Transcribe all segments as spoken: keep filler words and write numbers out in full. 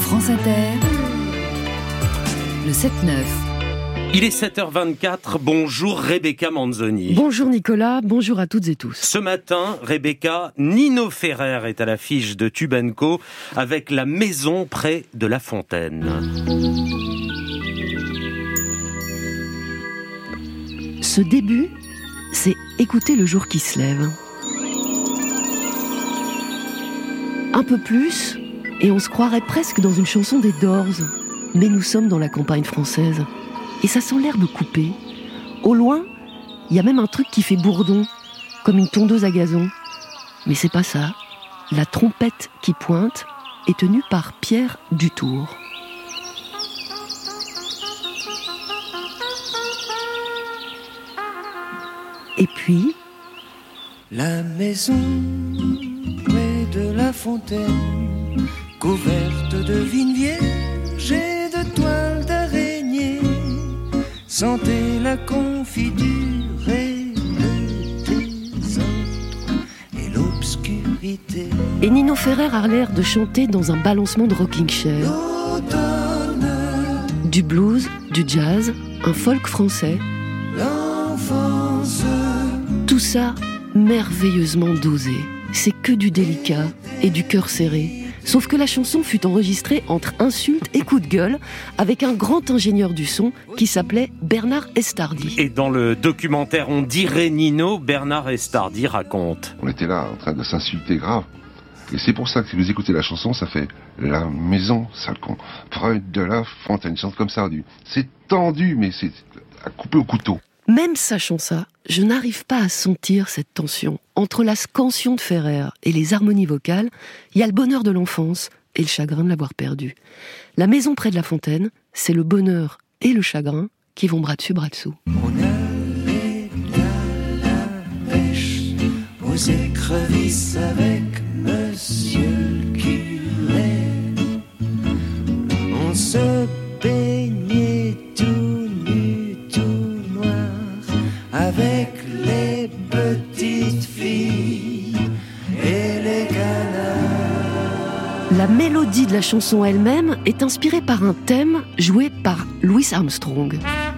France Inter, le sept neuf. Il est sept heures vingt-quatre, bonjour Rebecca Manzoni. Bonjour Nicolas, bonjour à toutes et tous. Ce matin, Rebecca, Nino Ferrer est à l'affiche de Tube and Co avec La Maison près de La Fontaine. Ce début, c'est écouter le jour qui se lève. Un peu plus, et on se croirait presque dans une chanson des Doors. Mais nous sommes dans la campagne française. Et ça sent l'herbe coupée. Au loin, il y a même un truc qui fait bourdon, comme une tondeuse à gazon. Mais c'est pas ça. La trompette qui pointe est tenue par Pierre Dutour. Et puis... La maison près de la fontaine, couverte de vignes vierges et de toiles d'araignée, sentez la confiture et le désordre et l'obscurité. Et Nino Ferrer a l'air de chanter dans un balancement de rocking chair. L'automne, Du blues, du jazz, un folk français. l'enfance, Tout ça merveilleusement dosé. C'est que du délicat et du cœur serré. Sauf que la chanson fut enregistrée entre insultes et coups de gueule avec un grand ingénieur du son qui s'appelait Bernard Estardi. Et dans le documentaire On dirait Nino, Bernard Estardi raconte. On était là en train de s'insulter grave. Et c'est pour ça que si vous écoutez la chanson, ça fait La maison, sale con, près de la fontaine. Une chanson comme ça, du- c'est tendu, mais c'est à couper au couteau. Même sachant ça, je n'arrive pas à sentir cette tension. Entre la scansion de Ferrer et les harmonies vocales, il y a le bonheur de l'enfance et le chagrin de l'avoir perdu. La maison près de la fontaine, c'est le bonheur et le chagrin qui vont bras dessus, bras dessous. on allait à la pêche aux écrevisses avec monsieur le curé. On se baignait tout nu, tout noir avec les petites filles et les canards. La mélodie de la chanson elle-même est inspirée par un thème joué par Louis Armstrong.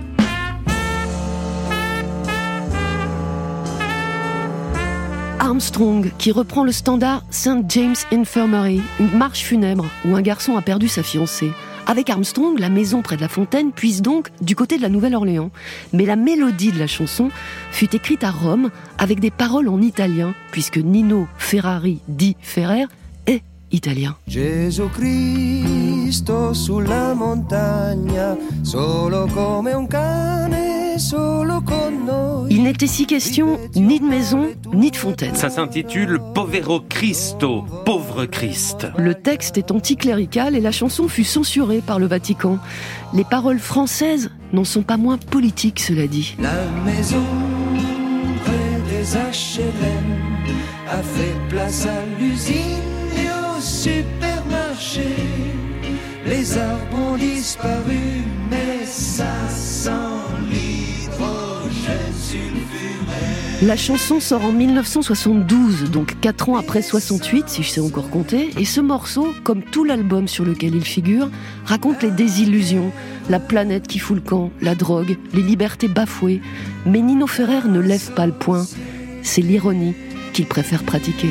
Armstrong, qui reprend le standard Saint James Infirmary, une marche funèbre où un garçon a perdu sa fiancée. Avec Armstrong, la maison près de la fontaine puise donc du côté de la Nouvelle-Orléans. Mais la mélodie de la chanson fut écrite à Rome avec des paroles en italien, puisque Nino Ferrari dit Ferrer est italien. Gesù Cristo sulla montagna, solo come un cane, solo con noi. Il n'était si question ni de maison, ni de fontaine. Ça s'intitule Povero Cristo, pauvre Christ. Le texte est anticlérical et la chanson fut censurée par le Vatican. Les paroles françaises n'en sont pas moins politiques, cela dit. La maison près des H L M a fait place à l'usine et au supermarché. Les arbres ont disparu, mais ça sent l'hydrogène sulfuré. La chanson sort en mille neuf cent soixante-douze, donc quatre ans après soixante-huit, si je sais encore compter, et ce morceau, comme tout l'album sur lequel il figure, raconte les désillusions, la planète qui fout le camp, la drogue, les libertés bafouées. Mais Nino Ferrer ne lève pas le poing, c'est l'ironie qu'il préfère pratiquer.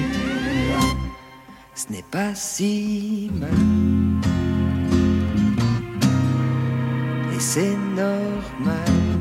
Ce n'est pas si mal, et c'est normal.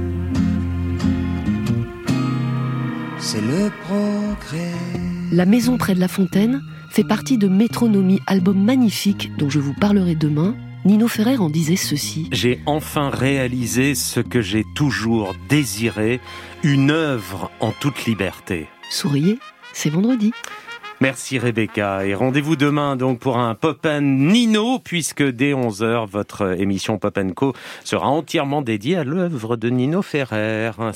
C'est le progrès. La maison près de la fontaine fait partie de Métronomie, album magnifique dont je vous parlerai demain. Nino Ferrer en disait ceci. J'ai enfin réalisé ce que j'ai toujours désiré, une œuvre en toute liberté. Souriez, c'est vendredi. Merci Rebecca, et rendez-vous demain donc pour un Pop and Nino, puisque dès onze heures, votre émission Pop and Co sera entièrement dédiée à l'œuvre de Nino Ferrer.